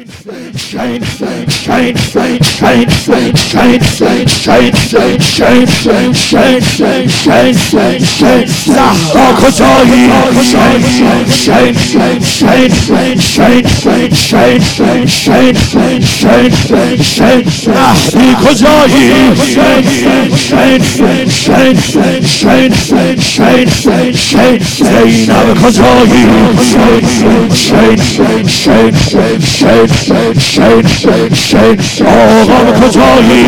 زهرا کجایی مهدی کجایی زینب کجایی آقا کجایی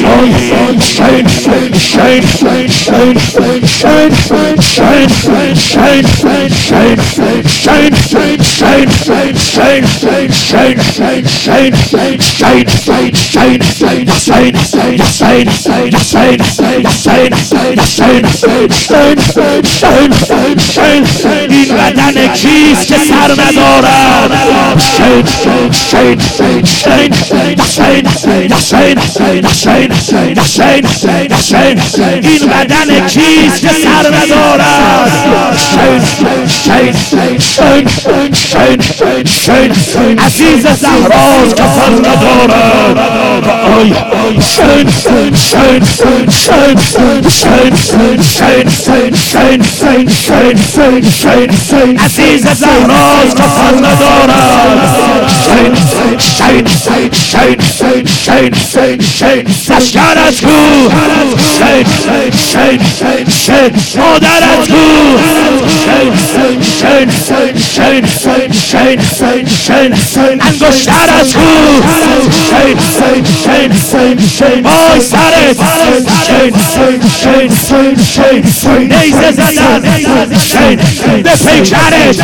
این بدن کیست که سر ندارد این بدن کیست که سر ندارد عزیز زهراست که سر ندارد عزیز زهراست که سر ندارد لشکرت کو مادرت کو انگشترت کو وای سرت نیزه زدن به پیکرت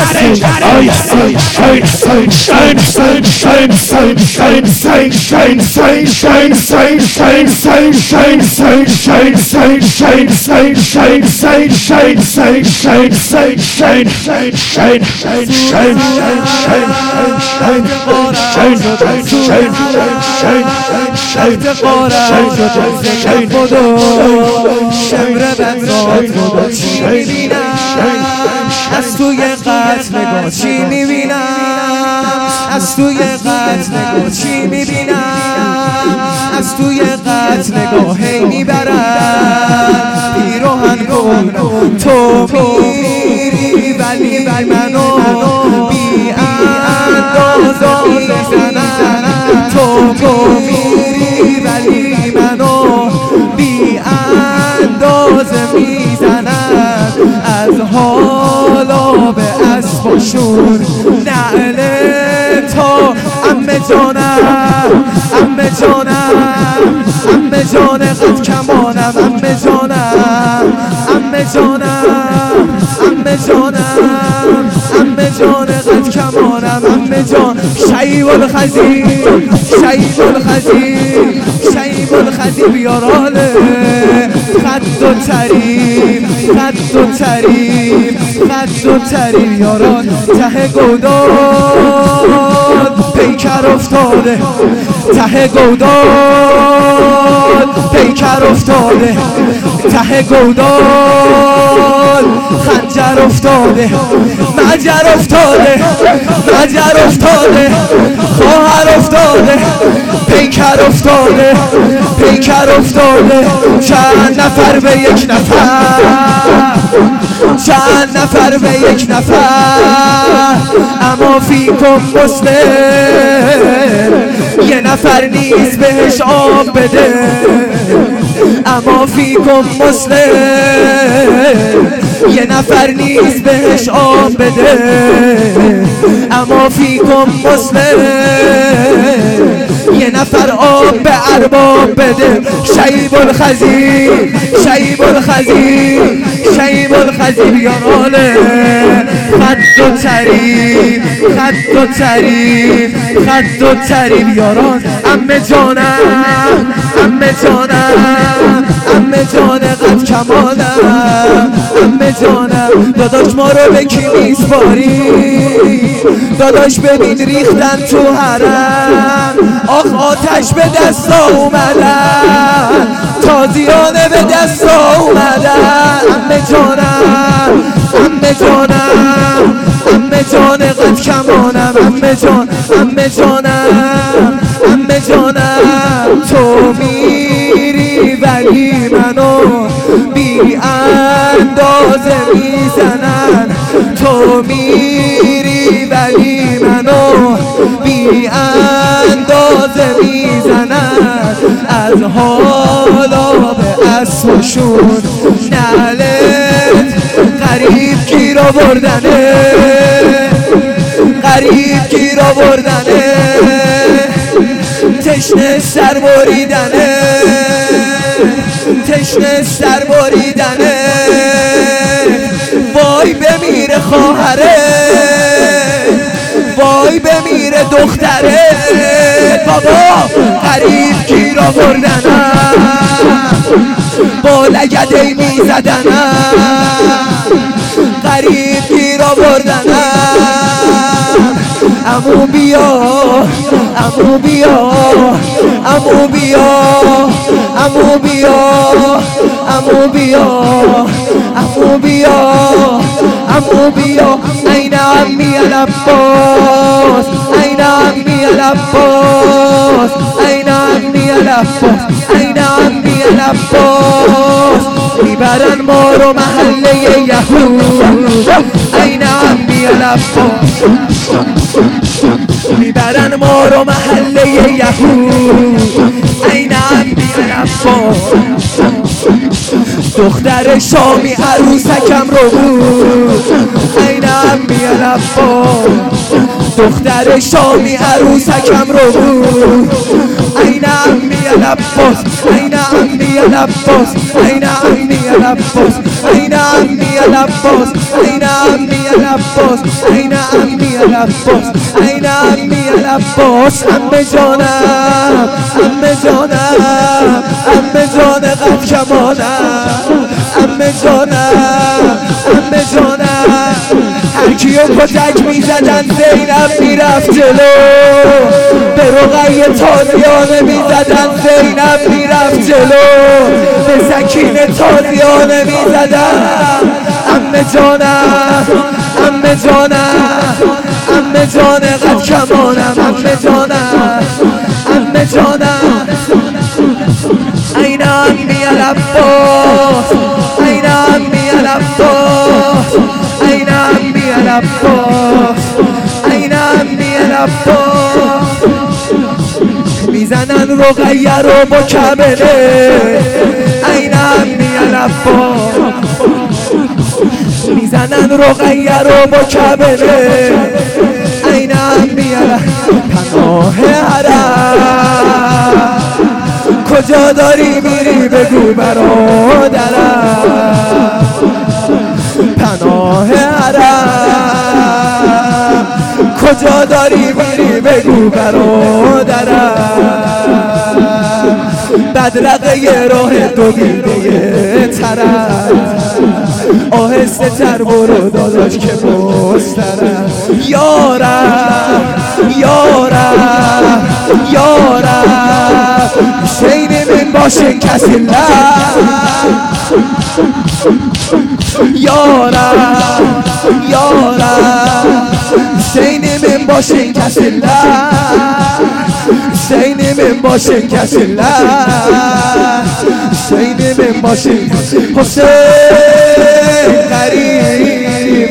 از توی قتل نگاه چی میبینم از توی قتل نگاه چی میبینم از توی قتل نگاه هی میبرم پیراهن کن تو میری ولی منو بی اندازه میزنم تو میری ولی منو بی اندازه میزنم از حالا به اسباشون نعل تا عمه جانم عمه جانم عمه جان قد کمانم عمه جانم عمه جانم عمه جانم عمه جان قد کمانم عمه جان شیب الخزیب شیب الخزیب شیب الخزیب یاراله خد و تریم خد و تریم خد و تریم یاران ته گودال پیکر افتاده ته گودال پیکر افتاده ته گودال خنجر افتاده مجر افتاده مجر افتاده خواهر افتاده پیکر افتاده پیکر افتاده چند نفر به یک نفر چند نفر به یک نفر اما فیکم مسلم یه نفر نیست بهش آب بده اما فیکم مسلم یه نفر نیست بهش آب بده اما فیکم مسلم یه نفر آب به ارباب بده شیب الخزیب شیب الخزیب شیب الخزیب یاراله خد و تریم خد و تریم خد و تریم یاران عمه جانم عمه جانم عمه جان قد کمالم عمه جانم داداش ما رو به کی میسپاری داداش ببین ریختن تو حرم آخ آتش به دست اومدن تازیانه به دست اومدن عمه جانم عمه جانم عمه جان قد کمانم عمه جان عمه جانم عمه جانم تو میری ولی منو بی اندازه میزنن تو میری ولی منو بی اندازه میزنن از حالا به اسبشون نعلت غریب گیر آوردنه غریب گیر آوردنه تشنه سر بریدنه تشنه سر بریدنه وای بمیره خواهره وای بمیره دختره بابا غریب گیر آوردنم با لگدهی میزدنم غریب گیر آوردنم عمو بیا عمو بیا عمو بیا عمو بیا عمو بیا عمو بیا عمو بیا عین عمی العباس عین عمی العباس عین عمی العباس عین عمی العباس میبرن ما رو محله یهود عین عمی العباس میبرن ما رو محله یهود عین عمی العباس دختر شامی عروسکم رو بود عین عمی العباس دختر شامی عروسکم رو بود عین عمی العباس عین عمی العباس عین عمی العباس عین عمی العباس عین عمی العباس عین عمی العباس عین عمی العباس عمه جانم عمه جانم عمه جان قد کمانم عمه جانم عمه جانم هر کیو کتک میزدن زینب میرفت جلو به رقیه تازیانه میزدن زینب میرفت جلو به سکینه تازیانه میزدن عمه جانم عمه جانم عمه جان قد کمانم عمه جانم عمه جانم عین عمی العباس عین عمی العباس عین عمی العباس عین عمی العباس میزنن رقیه رو با کبله عین عمی العباس میزنن رقیه رو با کبله عین عمی العباس پناه حرم کجا داری میری بگو برادرم پناه حرم کجا داری میری بگو برادرم بدرقه راه دو بیده طرف آهسته تر برو داداش که مسترم یارم یارم یارم حسین من باشه کسی لب یارم یارم حسین من باشه کسی لب حسین من باشه کسی لب حسین من باشه حسین غریب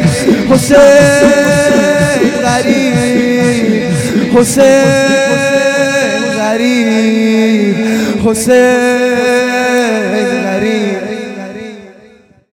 حسین غریب حسین غریب حسین